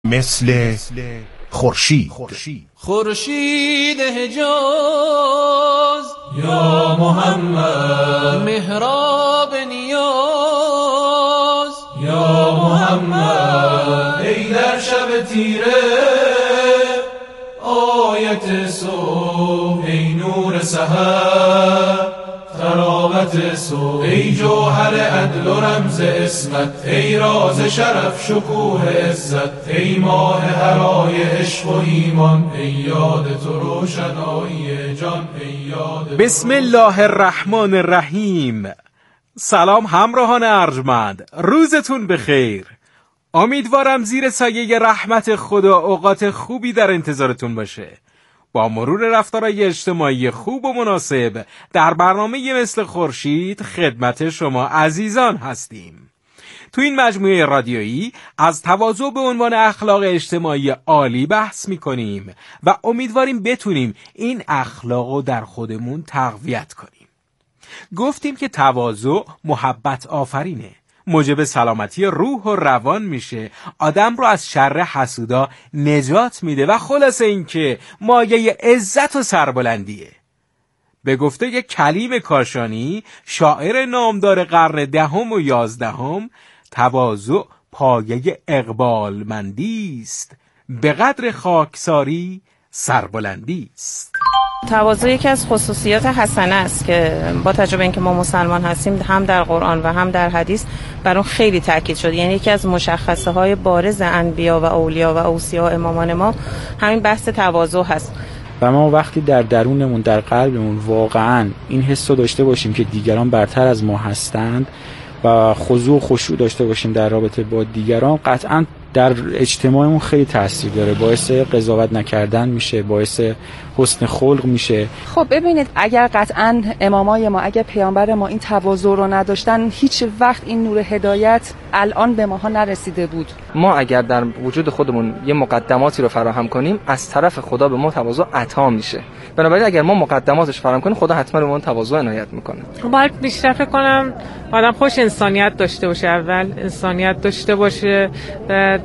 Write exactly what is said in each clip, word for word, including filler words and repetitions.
مثل خورشید. خورشید حجاز یا محمد، محراب نیاز یا محمد، ای در شب تیره آیت صبح، ای نور سحر تراوت صبح، ای جوهر عدل و رمز اسمت، ای راز شرف شکوه عزت، ای ماه هرای عشق و ایمان، ای یاد تو روشنایی جان، ای یاد. بسم الله الرحمن الرحیم. سلام همراهان ارجمند، روزتون بخیر. امیدوارم زیر سایه رحمت خدا اوقات خوبی در انتظارتون باشه. با مرور رفتارهای اجتماعی خوب و مناسب در برنامه مثل خورشید خدمت شما عزیزان هستیم. تو این مجموعه رادیویی از تواضع به عنوان اخلاق اجتماعی عالی بحث می‌کنیم و امیدواریم بتونیم این اخلاقو در خودمون تقویت کنیم. گفتیم که تواضع محبت آفرینه، موجب سلامتی روح و روان میشه، آدم رو از شر حسودا نجات میده و خلاصه این که مایه عزت و سربلندیه. به گفته یک کلیم کاشانی، شاعر نامدار قرن دهم و یازدهم، تواضع پایه اقبالمندی است، به قدر خاکساری سربلندی است. تواضع یکی از خصوصیات حسنه است که با تجربه اینکه ما مسلمان هستیم هم در قرآن و هم در حدیث بر اون خیلی تاکید شده. یعنی یکی از مشخصه های بارز انبیا و اولیا و اوصیا امامان ما همین بحث تواضع هست. و ما وقتی در درونمون در قلبمون واقعا این حس رو داشته باشیم که دیگران برتر از ما هستند و خضوع و خشوع داشته باشیم در رابطه با دیگران، قطعا در اجتماعمون خیلی تاثیر داره، باعث قضاوت نکردن میشه، باعث حسن خلق میشه. خب ببینید، اگر قطعا امامای ما، اگر پیامبر ما این تواضع رو نداشتن، هیچ وقت این نور هدایت الان به ماها نرسیده بود. ما اگر در وجود خودمون یه مقدماتی رو فراهم کنیم، از طرف خدا به ما تواضع عطا میشه. بنابراین اگر ما مقدماتش فراهم کنیم، خدا حتما به ما تواضع عنایت میکنه. باید بیشتر فکر کنم آدم خوش انسانیت داشته باشه، اول انسانیت داشته باشه، بعد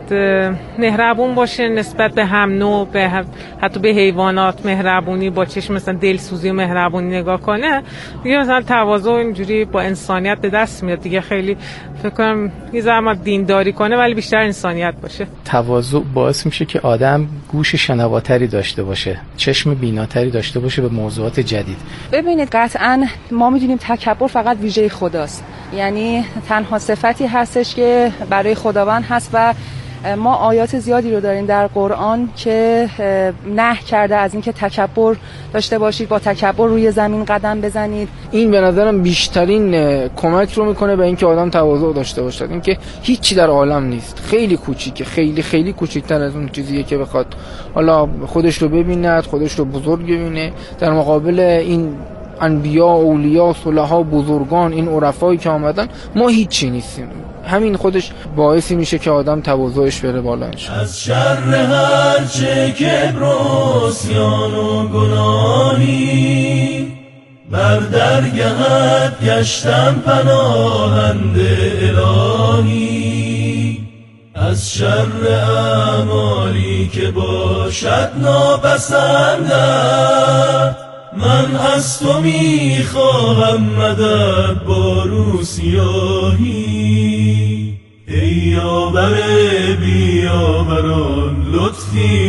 مهربون باشه نسبت به هم نوع، به هم، حتی به حیوانات مهربونی، با چشم مثلا دلسوزی و مهربونی نگاه کنه دیگه. مثلا تواضع اینجوری با انسانیت به دست میاد دیگه. خیلی فکر کنم یه زحمت دینداری کنه ولی بیشتر انسانیت باشه. تواضع باعث میشه که آدم گوش شنواتری داشته باشه، چشم بیناتری داشته باشه به موضوعات جدید. ببینید، قطعا ما میدونیم تکبر فقط ویژه خداست، یعنی تنها صفتی هستش که برای خداوند هست و ما آیات زیادی رو داریم در قرآن که نهی کرده از این که تکبر داشته باشید، با تکبر روی زمین قدم بزنید. این به نظرم بیشترین کمک رو میکنه به اینکه آدم تواضع داشته باشه، اینکه هیچی در عالم نیست، خیلی کوچیکه، خیلی خیلی کوچیک‌تر از اون چیزیه که بخواد حالا خودش رو ببیند، خودش رو بزرگ ببینه در مقابل این انبیا، اولیا، صلحا، بزرگان، این عرفایی که آمدن. ما هیچی نیستیم. همین خودش باعثی میشه که آدم تواضعش بره بالا. از شر هر چه کبر و عصیان و گناهی، بر درگهت گشتم پناهنده الهی. از شر اعمالی که باشد ناپسندت، من از تو میخواهم مدد با رو سیاهی. ای یاور بیاوران لطفی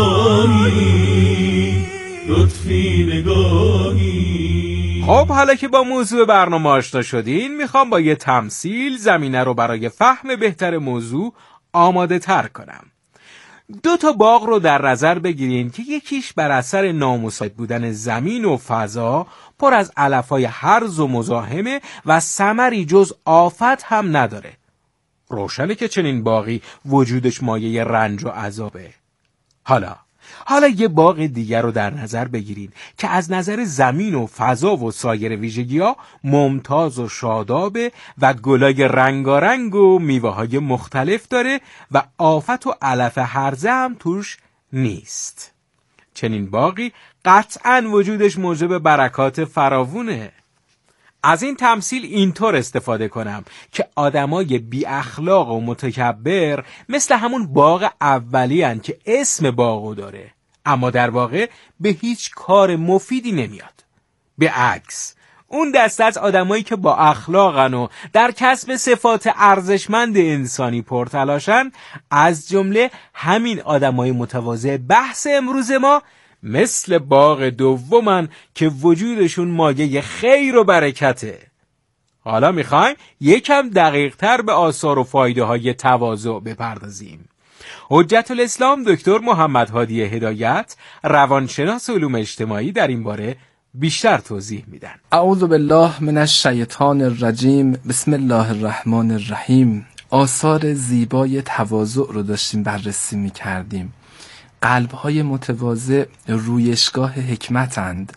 نگاهی، لطفی نگاهی. خب حالا که با موضوع برنامه آشنا شدین، میخوام با یه تمثیل زمینه رو برای فهم بهتر موضوع آماده تر کنم. دو تا باغ رو در نظر بگیرین که یکیش بر اثر نامساعد بودن زمین و فضا پر از علفای هرز و مزاحمه و ثمری جز آفت هم نداره. روشنه که چنین باغی وجودش مایه رنج و عذابه. حالا حالا یه باغ دیگر رو در نظر بگیرین که از نظر زمین و فضا و سایر ویژگی‌ها ممتاز و شادابه و گلای رنگارنگ و میوه‌های مختلف داره و آفت و علف هرزه هم توش نیست. چنین باغی قطعاً وجودش موجب برکات فراوونه. از این تمثیل اینطور استفاده کنم که آدمای بی اخلاق و متکبر مثل همون باغ اولی هن که اسم باغو داره، اما در واقع به هیچ کار مفیدی نمیاد. به عکس اون دسته از آدمایی که با اخلاقن و در کسب صفات ارزشمند انسانی پرتلاشن، از جمله همین آدمای متواضع بحث امروز ما، مثل باغ دومن که وجودشون مایه خیر و برکته. حالا میخوایم یکم دقیق تر به آثار و فایده های تواضع بپردازیم. حجت الاسلام دکتر محمد هادی هدایت، روانشناس علوم اجتماعی، در این باره بیشتر توضیح میدن. اعوذ بالله من الشیطان الرجیم. بسم الله الرحمن الرحیم. آثار زیبای تواضع رو داشتیم بررسی میکردیم. قلب‌های متواضع رویشگاه حکمتند.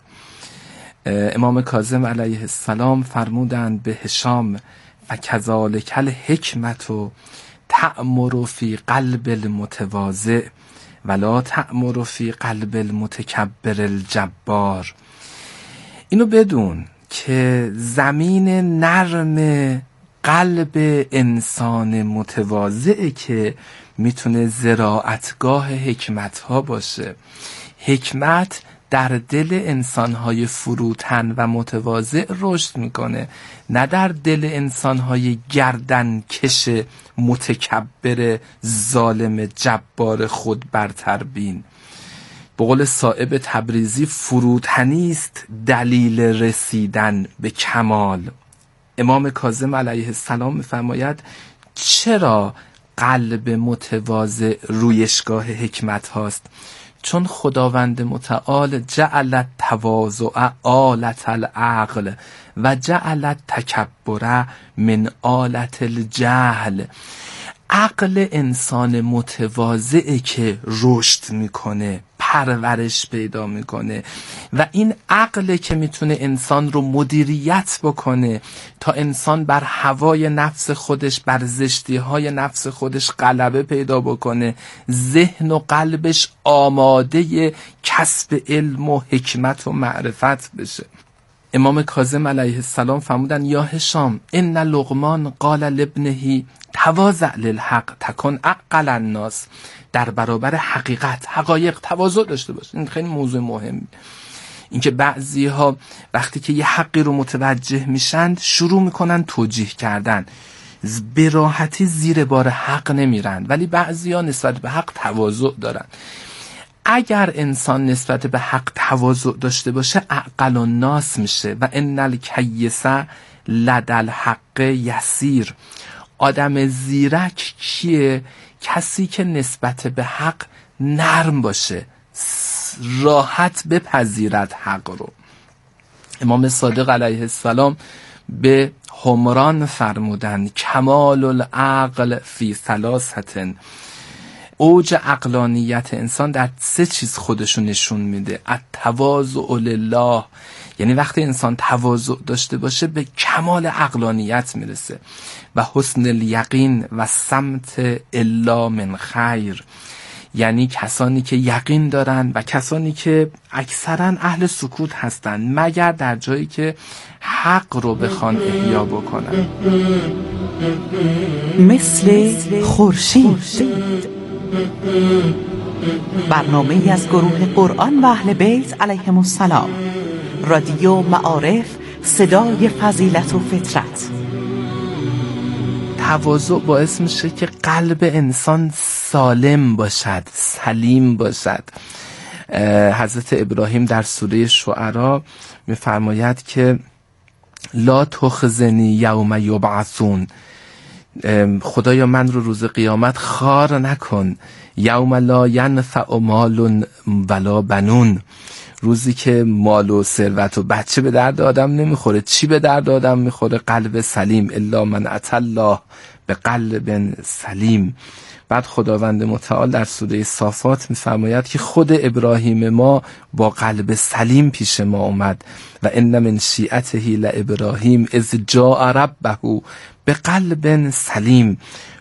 امام کاظم علیه السلام فرمودند به هشام: فکذالک الحکمت تأمر فی قلب المتواضع ولا تأمر فی قلب المتکبر الجبار. اینو بدون که زمین نرم قلب انسان متواضعه که میتونه زراعتگاه حکمت ها باشه. حکمت در دل انسانهای فروتن و متواضع رشد میکنه، نه در دل انسانهای گردنکش متکبر ظالم جبار خود برتربین. به قول صائب تبریزی، فروتنی است دلیل رسیدن به کمال. امام کاظم علیه السلام میفرماید چرا قلب متواضع رویشگاه حکمت هاست؟ چون خداوند متعال جعل تواضع آلت العقل و جعل تکبر من آلت الجهل. عقل انسان متواضعه که رشد میکنه، پرورش پیدا میکنه و این عقله که میتونه انسان رو مدیریت بکنه تا انسان بر هوای نفس خودش، بر زشتی های نفس خودش غلبه پیدا بکنه، ذهن و قلبش آماده کسب علم و حکمت و معرفت بشه. امام کاظم علیه السلام فرمودن: یا هشام ان لقمان قال لابنه تواضع للحق تکن اعقل الناس. در برابر حقیقت، حقایق تواضع داشته باش. این خیلی موضوع مهمی. اینکه بعضی ها وقتی که یه حقی رو متوجه میشن شروع میکنن توجیه کردن، به راحتی زیر بار حق نمیرن، ولی بعضی ها نسبت به حق تواضع دارن. اگر انسان نسبت به حق تواضع داشته باشه اعقل الناس میشه. و ان الکیس لدى الحق یسیر. آدم زیرک کیه؟ کسی که نسبت به حق نرم باشه، راحت بپذیرد حق رو. امام صادق علیه السلام به حمران فرمودن: کمال العقل فی ثلاثه. اوج عقلانیت انسان در سه چیز خودشو نشون میده. التواضع لله، یعنی وقتی انسان تواضع داشته باشه به کمال عقلانیت میرسه. و حسن الیقین و سمت الا من خیر، یعنی کسانی که یقین دارن و کسانی که اکثرا اهل سکوت هستن مگر در جایی که حق رو بخوان احیا بکنن. مثل خورشید، برنامه‌ای از گروه قرآن و اهل بیت علیهم السلام، رادیو معارف، صدای فضیلت و فطرت. تواضع باعث میشه که قلب انسان سالم باشد، سلیم باشد. حضرت ابراهیم در سوره شعرا میفرماید که لا تخزنی یوم یبعثون. خدایا من رو روز قیامت خار نکن. یوم لا ینفع مال ولا بنون، روزی که مال و ثروت و بچه به درد آدم نمیخوره. چی به درد آدم میخوره؟ قلب سلیم. الا من اتى الله به قلب سلیم. بعد خداوند متعال در سوره صافات میفرماید که خود ابراهیم ما با قلب سلیم پیش ما اومد. و ان من شیعته لابراهیم اذ جاء ربه به قلب سلیم.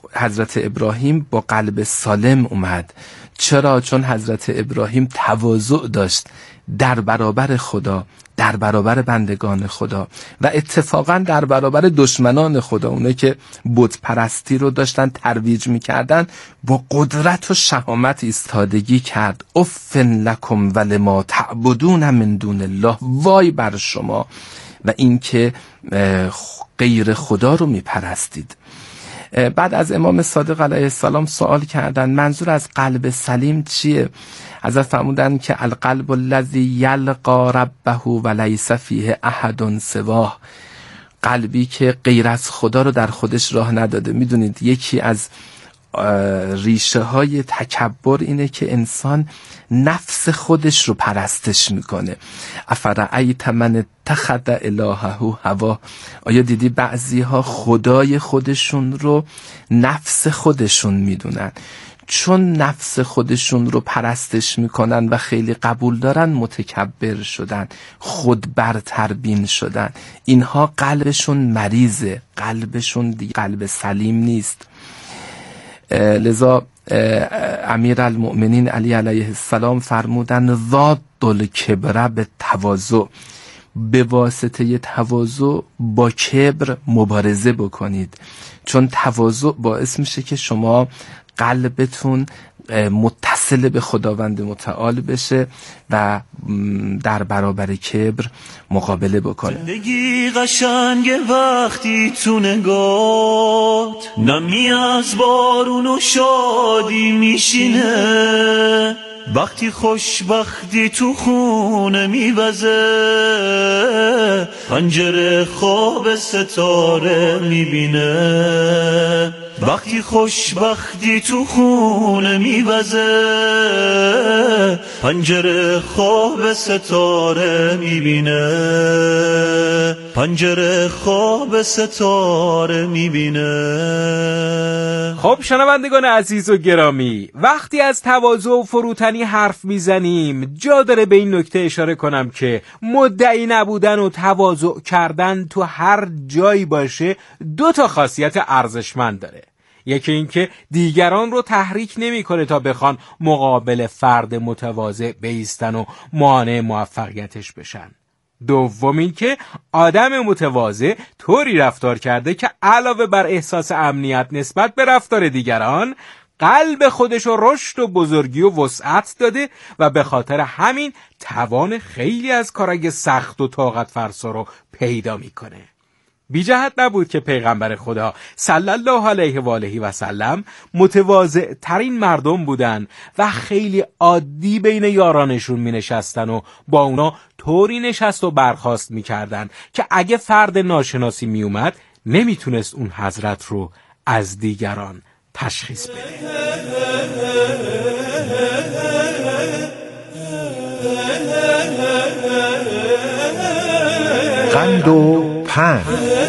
حضرت ابراهیم با قلب سالم اومد. چرا؟ چون حضرت ابراهیم تواضع داشت در برابر خدا، در برابر بندگان خدا و اتفاقا در برابر دشمنان خدا، اونه که بت پرستی رو داشتن ترویج میکردن، با قدرت و شهامت ایستادگی کرد. افن لکم ولما تعبدون من دون الله، وای بر شما و اینکه غیر خدا رو میپرستید. بعد از امام صادق علیه السلام سوال کردن منظور از قلب سلیم چیه؟ حضرت فرمودن که القلب الذی یلقا ربه ولیس فیه احد سواه، قلبی که غیر از خدا رو در خودش راه نداده. میدونید یکی از ریشه های تکبر اینه که انسان نفس خودش رو پرستش میکنه. افرأیت من اتخذ الهه هوا، آیا دیدی بعضی ها خدای خودشون رو نفس خودشون میدونن؟ چون نفس خودشون رو پرستش میکنن و خیلی قبول دارن، متکبر شدن، خود برتربین شدن. اینها قلبشون مریضه، قلبشون دیگه قلب سلیم نیست. لذا امیر المؤمنین علی علیه السلام فرمودن ضاد الکبر به تواضع، به واسطه تواضع با کبر مبارزه بکنید، چون تواضع باعث میشه که شما قلبتون متصل به خداوند متعال بشه و در برابر کبر مقابله بکنه. زندگی قشنگ وقتی تو نگات نمی از بارون و شادی میشینه، وقتی خوشبختی تو خونه میوزه، پنجره خواب ستاره میبینه. وقتی خوشبختی تو خونه میوزه، پنجره خواب ستاره میبینه، پنجره خواب ستاره میبینه. خب شنوندگان عزیز و گرامی، وقتی از تواضع و فروتنی حرف میزنیم جا داره به این نکته اشاره کنم که مدعی نبودن و تواضع کردن تو هر جایی باشه دو تا خاصیت ارزشمند داره. یکی این که دیگران رو تحریک نمی‌کنه تا بخوان مقابل فرد متواضع بایستن و مانع موفقیتش بشن. دوم این که آدم متواضع طوری رفتار کرده که علاوه بر احساس امنیت نسبت به رفتار دیگران، قلب خودش رو رشد و بزرگی و وسعت داده و به خاطر همین توان خیلی از کارهای سخت و طاقت فرسا رو پیدا میکنه. بی جهت نبود که پیغمبر خدا صلی الله علیه و آله و سلم متواضع ترین مردم بودن و خیلی عادی بین یارانشون می نشستن و با اونا طوری نشست و برخاست می کردن که اگه فرد ناشناسی می اومد نمی تونست اون حضرت رو از دیگران تشخیص بده. قند و پند.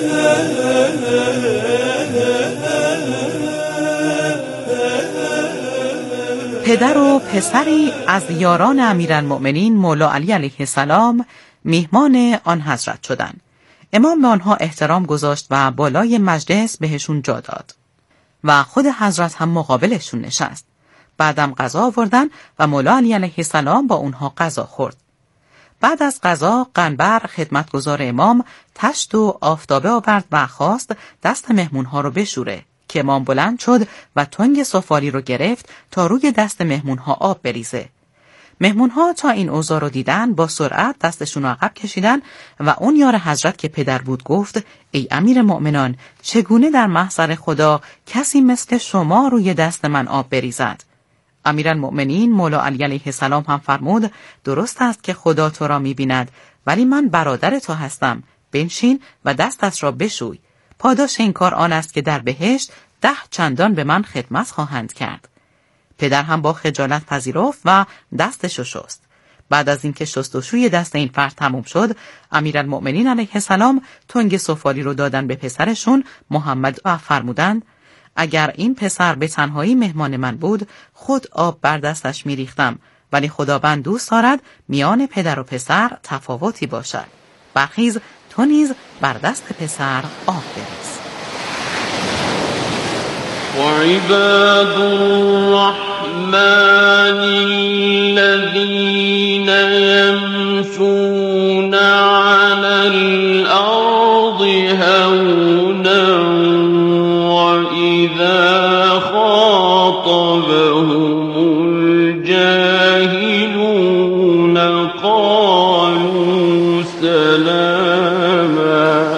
پدر و پسری از یاران امیرالمؤمنین مولا علی علیه السلام میهمان آن حضرت شدند. امام به آنها احترام گذاشت و بالای مجلس بهشون جا داد و خود حضرت هم مقابلشون نشست. بعدم غذا آوردن و مولا علی علیه السلام با اونها غذا خورد. بعد از غذا قنبر خدمتگزار امام تشت و آفتابه آورد و خواست دست مهمونها رو بشوره که امام بلند شد و تنگ سفالی رو گرفت تا روی دست مهمونها آب بریزه. مهمونها تا این اوضاع رو دیدن با سرعت دستشون رو عقب کشیدن و اون یار حضرت که پدر بود گفت ای امیر مؤمنان، چگونه در محضر خدا کسی مثل شما روی دست من آب بریزد؟ امیرالمؤمنین مولا علی علیه السلام هم فرمود درست است که خدا تو را می‌بیند، ولی من برادر تو هستم، بنشین و دستت را بشوی. پاداش این کار آن است که در بهشت ده چندان به من خدمت خواهند کرد. پدر هم با خجالت پذیرفت و دستشو شست. بعد از اینکه شستشوی دست این فرد تموم شد، امیرالمؤمنین علیه السلام تنگ سفالی رو دادن به پسرشون محمد و فرمودند اگر این پسر به تنهایی مهمان من بود خود آب بر دستش می ریختم، ولی خداوند دوست دارد میان پدر و پسر تفاوتی باشد. برخیز تو نیز بر دست پسر آب بریز. وعباد الرحمن الذين يمشون على الأرض هونا وإذا خاطبهم الجاهلون قالوا سلاما.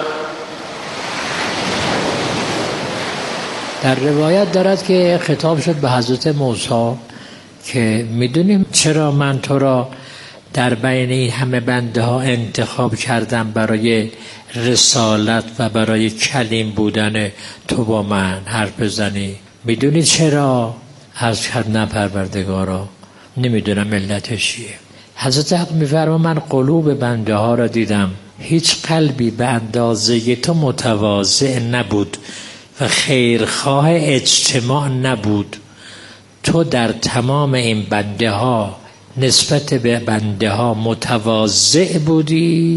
در روایت دارد که خطاب شد به حضرت موسی که میدونیم چرا من تو را در بین این همه بنده ها انتخاب کردم برای رسالت و برای کلیم بودن تو با من حرف بزنی؟ میدونی چرا؟ از کردن پروردگارا نمیدونم علتش چیه. حضرت حق میفرما من قلوب بنده ها را دیدم، هیچ قلبی به اندازه تو متواضع نبود و خیرخواه اجتماع نبود. تو در تمام این بنده ها نسبت به بنده ها متواضع بودی،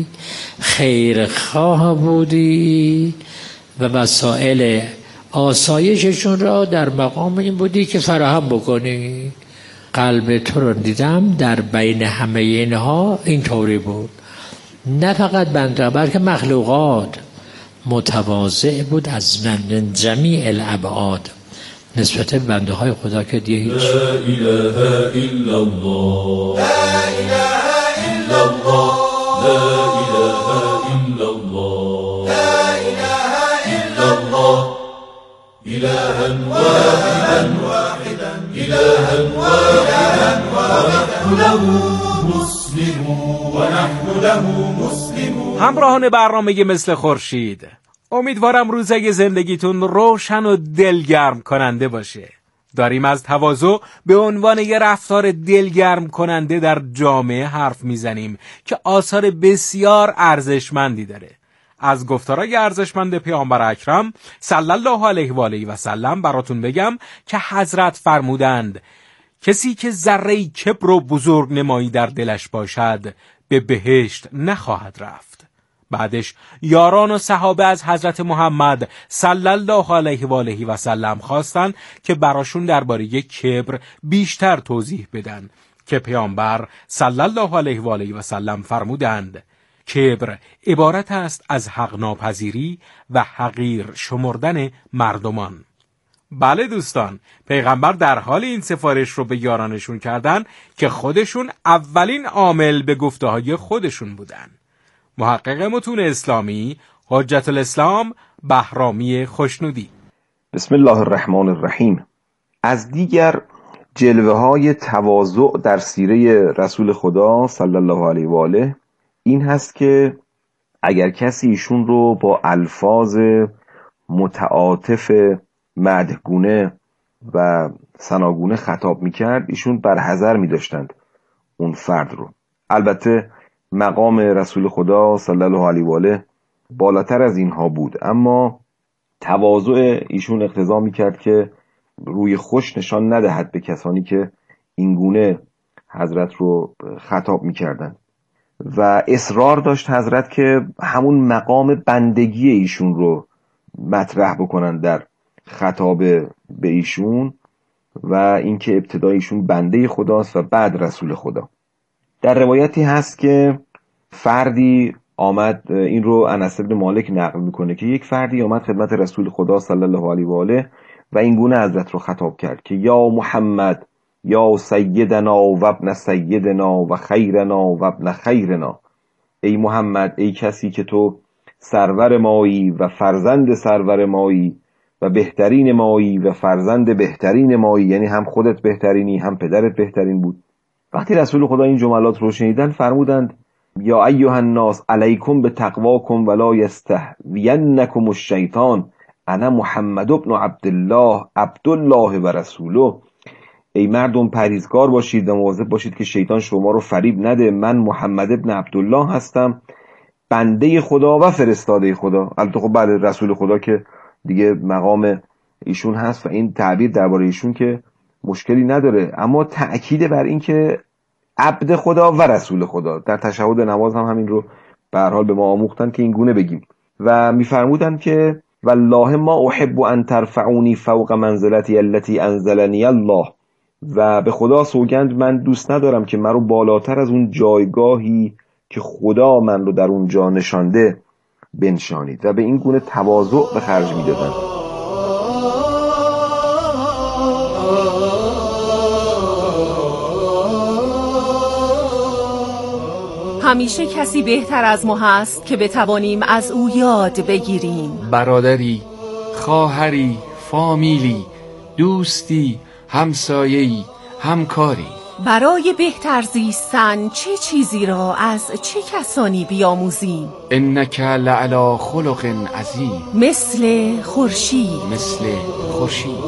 خیرخواه بودی و وسایل آسایششون را در مقام این بودی که فراهم بکنی. قلب تو رو دیدم در بین همه اینها اینطوری بود. نه فقط بنده بلکه مخلوقات متواضع بود از جمیع الابعاد نسبت به بنده های خدا که دیگه هیچ. لا اله الا الله، لا اله الا الله، لا اله الا الله، لا اله الا الله، الها واحدا واحدا الها واحدا ونحن له مسلمون ونحن له مسلمون. همراهان برنامه مثل خورشید، امیدوارم روزای زندگیتون روشن و دلگرم کننده باشه. داریم از تواضع به عنوان یه رفتار دلگرم کننده در جامعه حرف میزنیم که آثار بسیار ارزشمندی داره. از گفتارای ارزشمند پیامبر اکرم صلی الله علیه و آله و سلم براتون بگم که حضرت فرمودند کسی که ذره کبر و بزرگ نمایی در دلش باشد به بهشت نخواهد رفت. بعدش یاران و صحابه از حضرت محمد صلی الله علیه و آله و سلم خواستن که براشون درباره کبر بیشتر توضیح بدن که پیامبر صلی الله علیه و آله و سلم فرمودند کبر عبارت است از حق ناپذیری و حقیر شمردن مردمان. بله دوستان، پیغمبر در حال این سفارش رو به یارانشون کردن که خودشون اولین عامل به گفته های خودشون بودن. محقق متون اسلامی حجت الاسلام بهرامی خوشنودی. بسم الله الرحمن الرحیم. از دیگر جلوه های تواضع در سیره رسول خدا صلی الله علیه و آله این هست که اگر کسی ایشون رو با الفاظ متعاطف مدحگونه و ثناگونه خطاب میکرد ایشون برحذر میداشتند اون فرد رو. البته مقام رسول خدا صلی الله علیه و آله بالاتر از اینها بود، اما تواضع ایشون اقتضا میکرد که روی خوش نشان ندهد به کسانی که اینگونه حضرت رو خطاب میکردند و اصرار داشت حضرت که همون مقام بندگی ایشون رو مطرح بکنن در خطاب به ایشون و اینکه ابتدا ایشون بنده خداست و بعد رسول خدا. در روایتی هست که فردی آمد، این رو انس بن مالک نقل میکنه که یک فردی آمد خدمت رسول خدا صلی الله علیه و آله و این گونه حضرت رو خطاب کرد که یا محمد یا سیدنا و ابن سیدنا و خیرنا و ابن خیرنا. ای محمد، ای کسی که تو سرور مایی و فرزند سرور مایی و بهترین مایی و فرزند بهترین مایی، یعنی هم خودت بهترینی هم پدرت بهترین بود. وقتی رسول خدا این جملات رو شنیدن فرمودند یا ایها الناس علیکم بتقواکم ولا یستهوینکم الشیطان انا محمد ابن عبدالله عبدالله و رسوله. ای مردم پرهیزگار باشید و مواظب باشید که شیطان شما رو فریب نده. من محمد ابن عبدالله هستم، بنده خدا و فرستاده خدا. البته خب بعد رسول خدا که دیگه مقام ایشون هست و این تعبیر درباره ایشون که مشکلی نداره، اما تأکید بر این که عبد خدا و رسول خدا. در تشهد نماز هم همین رو به هر حال به ما آموختن که این گونه بگیم و میفرمودن که والله ما احب ان ترفعونی فوق منزلتی التي انزلنی الله، و به خدا سوگند من دوست ندارم که من رو بالاتر از اون جایگاهی که خدا من رو در اون جا نشانده بنشانید، و به این گونه تواضع به خرج میدادن. همیشه کسی بهتر از ما هست که بتوانیم از او یاد بگیریم. برادری، خواهری، فامیلی، دوستی، همسایه‌ای، همکاری. برای بهتر زیستن چه چیزی را از چه کسانی بیاموزیم؟ انک لعلی خلق عظیم. مثل خورشید. مثل خورشید.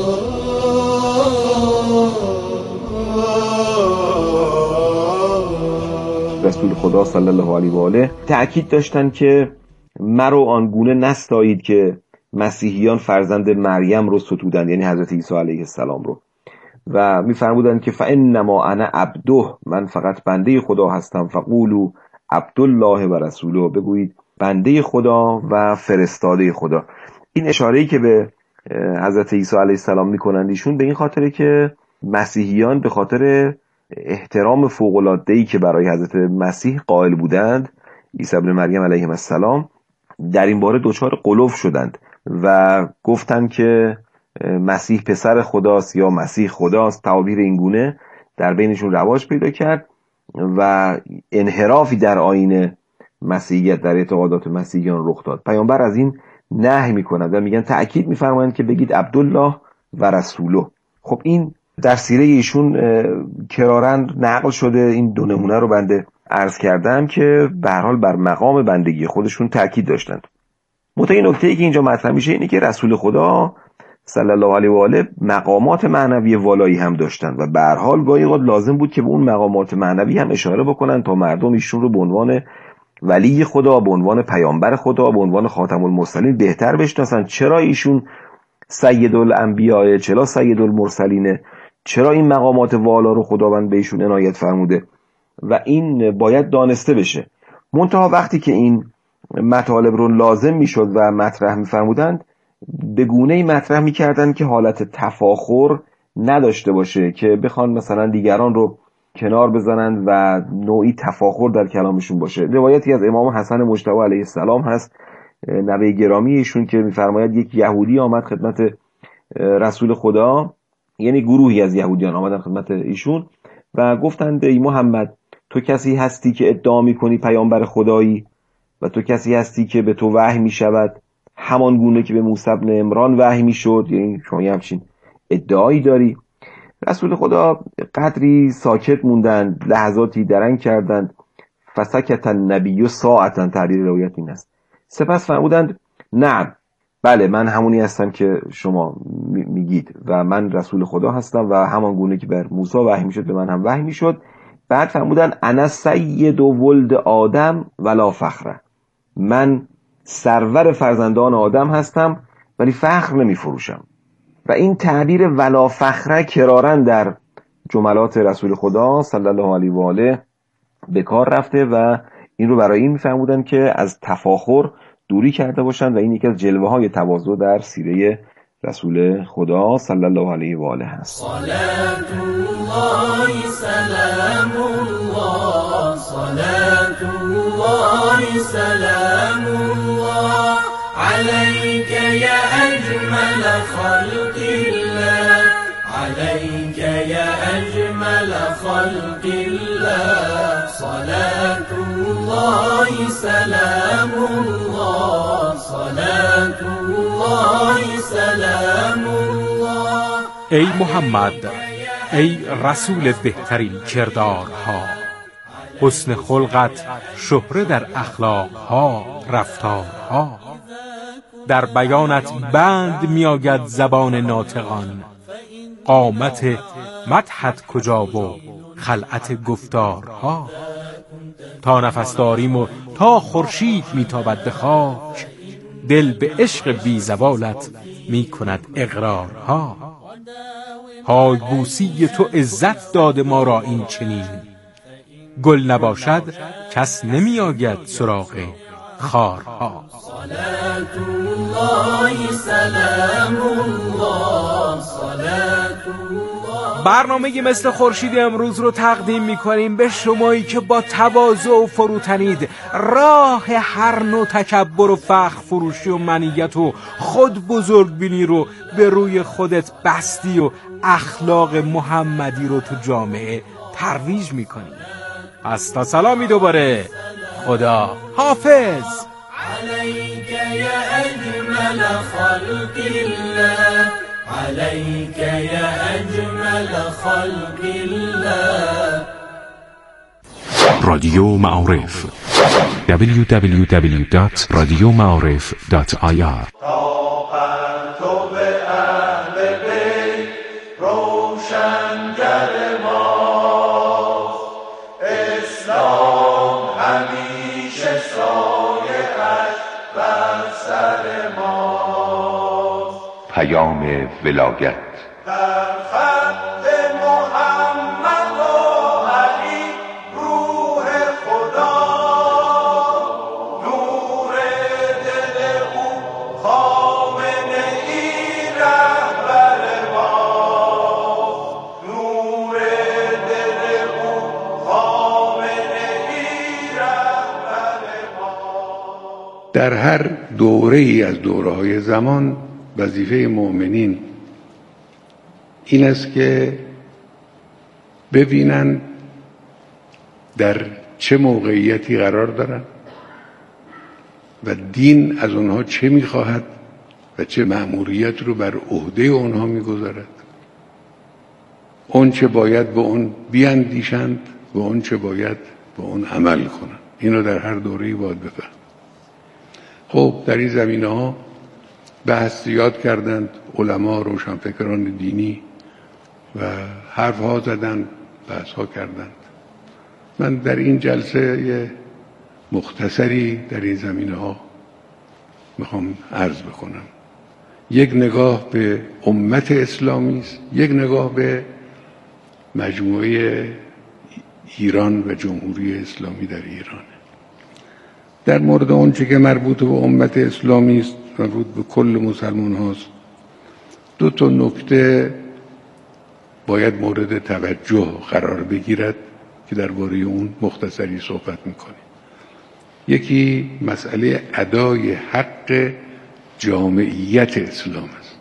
رسول خدا صلی الله علیه و آله تأکید داشتن که مرو آنگونه نستایید که مسیحیان فرزند مریم رو ستودند، یعنی حضرت عیسی علیه السلام رو، و می‌فرمودند که فانما انا عبده، من فقط بنده خدا هستم، فقولوا عبدالله و رسوله، بگویید بنده خدا و فرستاده خدا. این اشاره‌ای که به حضرت عیسی علیه السلام می‌کنند ایشون به این خاطره که مسیحیان به خاطر احترام فوق‌العاده‌ای که برای حضرت مسیح قائل بودند، عیسی ابن مریم علیه السلام، در این باره دچار غلو شدند و گفتند که مسیح پسر خداست یا مسیح خداست. تعابیر این گونه در بینشون رواج پیدا کرد و انحرافی در آیین مسیحیت، در اعتقادات مسیحیان رخ داد. پیامبر از این نهی میکنند و میگن، تأکید میفرمایند که بگید عبدالله و رسوله. خب این در سیره ایشون کرارن نقل شده. این دو نمونه رو بنده عرض کردم که به هر حال بر مقام بندگی خودشون تأکید داشتند. متأ نکته‌ای که اینجا مطرح میشه اینه که رسول خدا صلی الله علیه و آله مقامات معنوی والایی هم داشتند و به هر حال گاهی اوقات لازم بود که به اون مقامات معنوی هم اشاره بکنن تا مردم ایشون رو به عنوان ولی خدا، به عنوان پیامبر خدا، به عنوان خاتم المرسلین بهتر بشناسن. چرا ایشون سید الانبیاء، چرا سید المرسلین، چرا این مقامات والا رو خداوند به ایشون عنایت فرموده و این باید دانسته بشه. منتها وقتی که این مطالب رو لازم میشد و مطرح میفرمودند، به گونه‌ای مطرح میکردن که حالت تفاخر نداشته باشه، که بخوان مثلا دیگران رو کنار بزنند و نوعی تفاخر در کلامشون باشه. روایتی از امام حسن مجتبی علیه السلام هست، نوه گرامی ایشون، که میفرماید یک یهودی آمد خدمت رسول خدا، یعنی گروهی از یهودیان آمدن خدمت ایشون و گفتند ای محمد، تو کسی هستی که ادعا میکنی پیامبر خدایی و تو کسی هستی که به تو وحی میشود همان گونه که به موسی بن عمران وحی میشد، یعنی شما همچین ادعایی داری؟ رسول خدا قدری ساکت موندند، لحظاتی درنگ کردند. فسکت النبی ساعتا، تعبیر روایت این است. سپس فرمودند نه، بله من همونی هستم که شما میگید و من رسول خدا هستم و همان گونه که بر موسی وحی میشد به من هم وحی میشد. بعد فرمودند انا سید و ولد آدم ولا فخره، من سرور فرزندان آدم هستم ولی فخر نمی فروشم. و این تعبیر ولا فخره کرارن در جملات رسول خدا صلی الله علیه و آله به کار رفته و این رو برای این میفرمودن که از تفاخر دوری کرده باشند و این یکی از جلوه های تواضع در سیره رسول خدا صلی الله علیه و آله هست. صلات الله سلام الله، صلات الله سلام الله عليك يا أجمل خلق الله، عليك يا أجمل خلق الله، صلاة الله سلام الله، صلاة الله سلام الله. ای محمد، ای رسول بهترین کردارها، حسن خلقت شهره در اخلاقها، رفتارها، در بیانت بند میآید زبان ناطقان، قامت مدحت کجا و خلعت گفتارها، تا نفس داریم و تا خورشید میتابد به خاک، دل به عشق بی زوالت می کند اقرارها. های بوسی تو عزت داده ما را این چنین، گل نباشد کس نمی آید سراغ خارها. صلاة الله سلام الله صلاة الله. برنامه مثل خورشید امروز رو تقدیم می‌کنیم به شمایی که با تواضع و فروتنید راه هر نوع تکبر و فخر فروشی و منیت و خود بزرگبینی رو به روی خودت بستی و اخلاق محمدی رو تو جامعه ترویج می‌کنی. پس تا سلامی دوباره، خدا حافظ. عليك يا أجمل خلق الله عليك يا أجمل خلق الله. رادیو معارف دبلیو دبلیو دبلیو دات رادیو معارف دات آی آر. پیام ولایت در خط محمد و علی روح خدا نور دل او خامنه ای رهبر ما نور دل او خامنه ای رهبر ما. در هر دوره ای از دوره های زمان وظیفه مؤمنین این است که ببینن در چه موقعیتی قرار دارن و دین از اونها چه میخواهد و چه مأموریت رو بر عهده اونها میگذارد، اون چه باید به اون بیاندیشند و اون چه باید به اون عمل کنند. اینو در هر دوره‌ای باید بفهم. خب در این زمینه ها بحث زیاد کردند علما، روشنفکران دینی و حرف ها زدند، بحث ها کردند. من در این جلسه یه مختصری در این زمینه ها میخوام عرض بکنم. یک نگاه به امت اسلامی است، یک نگاه به مجموعه ایران و جمهوری اسلامی در ایران. در مورد اون چه که مربوط به امت اسلامی است، مربوط به کل مسلمان هاست، دو تا نکته باید مورد توجه قرار بگیرد که درباره اون مختصری صحبت میکنیم. یکی مسئله ادای حق جامعیت اسلام است.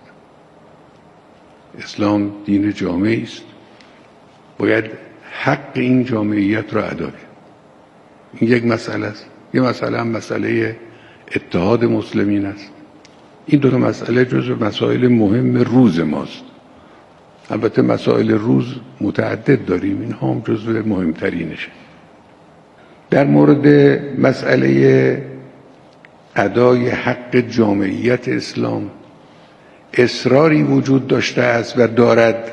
اسلام دین جامعی است، باید حق این جامعیت را ادا کرد. این یک مسئله است. یک مسئله هم مسئله اتحاد مسلمین است. این دو تا مسئله جزو مسائل مهم روز ماست. البته مسائل روز متعدد داریم، این هم جزو مهمترینشه. در مورد مسئله ادای حق جامعیت اسلام اصراری وجود داشته است و دارد.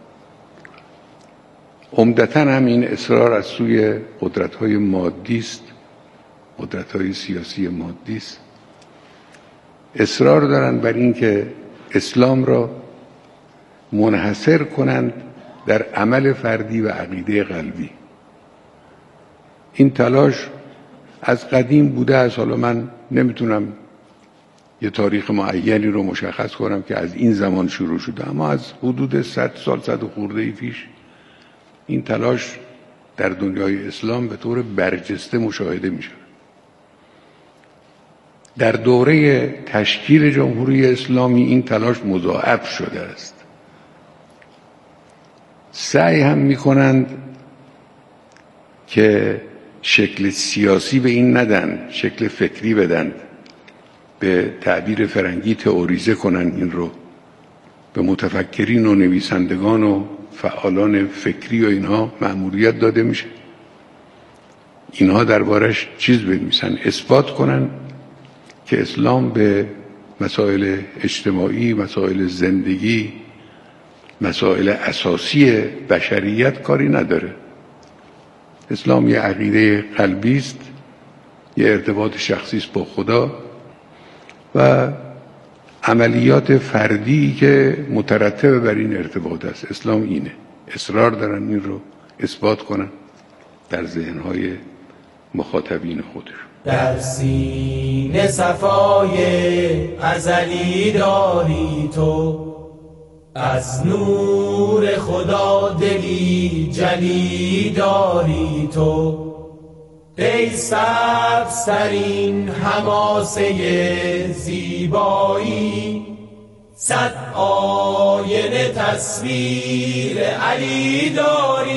عمدتاً هم این اصرار از سوی قدرت‌های مادی است، قدرت‌های سیاسی مادی است. اصرار دارند بر این که اسلام را منحصر کنند در عمل فردی و عقیده قلبی. این تلاش از قدیم بوده است. حالا من نمیتونم یه تاریخ معینی رو مشخص کنم که از این زمان شروع شده، اما از حدود صد سال، صد و خورده پیش این تلاش در دنیای اسلام به طور برجسته مشاهده می شود. در دوره تشکیل جمهوری اسلامی این تلاش مضاعف شده است. سعی هم می کنند که شکل سیاسی به این ندن، شکل فکری بدن، به تعبیر فرنگی تئوریزه کنن این رو، به متفکرین و نویسندگان و فعالان فکری و اینها مأموریت داده میشه. اینها دربارش چیز بنویسن، اثبات کنن که اسلام به مسائل اجتماعی، مسائل زندگی، مسائل اساسی بشریت کاری نداره. اسلام یه عقیده قلبی است، یه ارتباط شخصی است با خدا و عملیات فردی که مترتب بر این ارتباط است. اسلام اینه. اصرار دارن این رو اثبات کنن در ذهنهای مخاطبین خودشون. در سینه صفای ازلی داری تو، از نور خدا دلی جلی داری تو. ای سبزترین حماسه زیبایی، صد آینه تصویر علی داری.